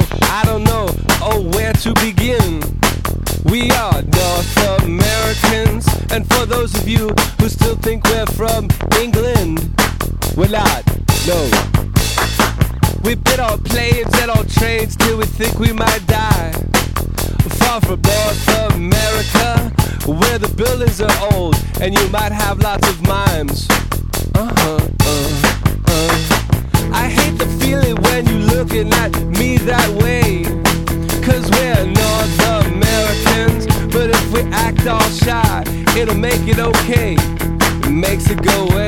I don't know, oh, where to begin. We are North Americans, and for those of you who still think we're from England, we're not, no. We've been on planes and on trains till we think we might die. Far from North America, where the buildings are old and you might have lots of mimes. I hate the feeling when you looking at me that way, 'cause we're North Americans, but if we act all shy, it'll make it okay, it makes it go away.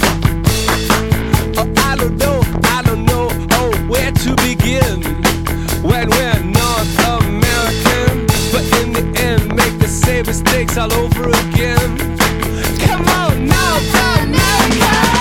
Oh, I don't know, oh, where to begin when we're North American, but in the end make the same mistakes all over again. Come on, North America!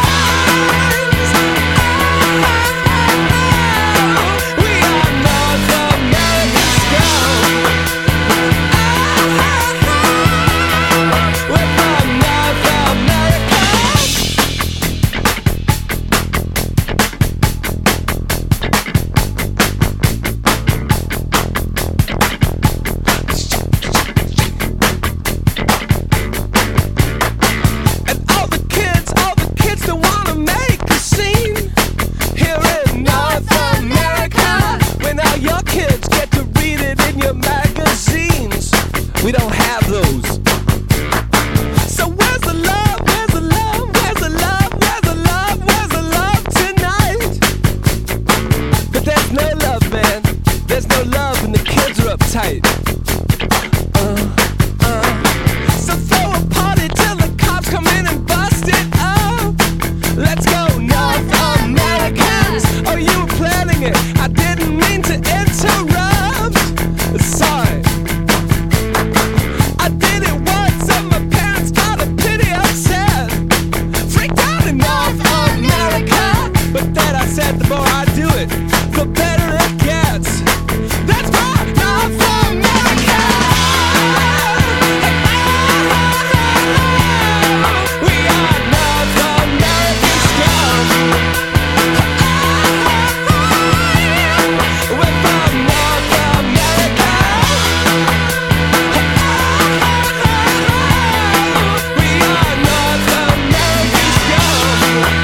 We don't have those. So where's the love? Where's the love? Where's the love? Where's the love? Where's the love tonight? But there's no love, man. There's no love when the kids are uptight. So throw a party till the cops come in and bust it up. Let's go, North Americans. Oh, you were planning it. I didn't mean to interrupt. Sorry. The more I do it, the better it gets. That's why North America. We are North American scum. We're from North America. We are North American scum.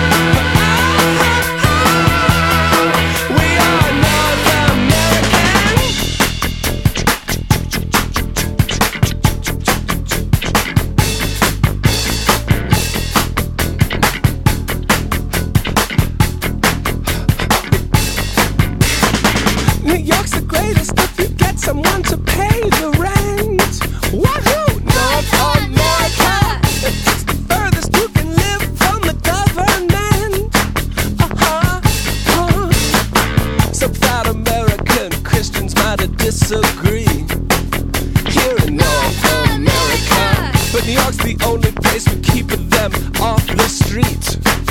New York's the greatest if you get someone to pay the rent. Wahoo! North America! It's the furthest you can live from the government. Some proud American Christians might disagree here in North America, but New York's the only place for keeping them off the street.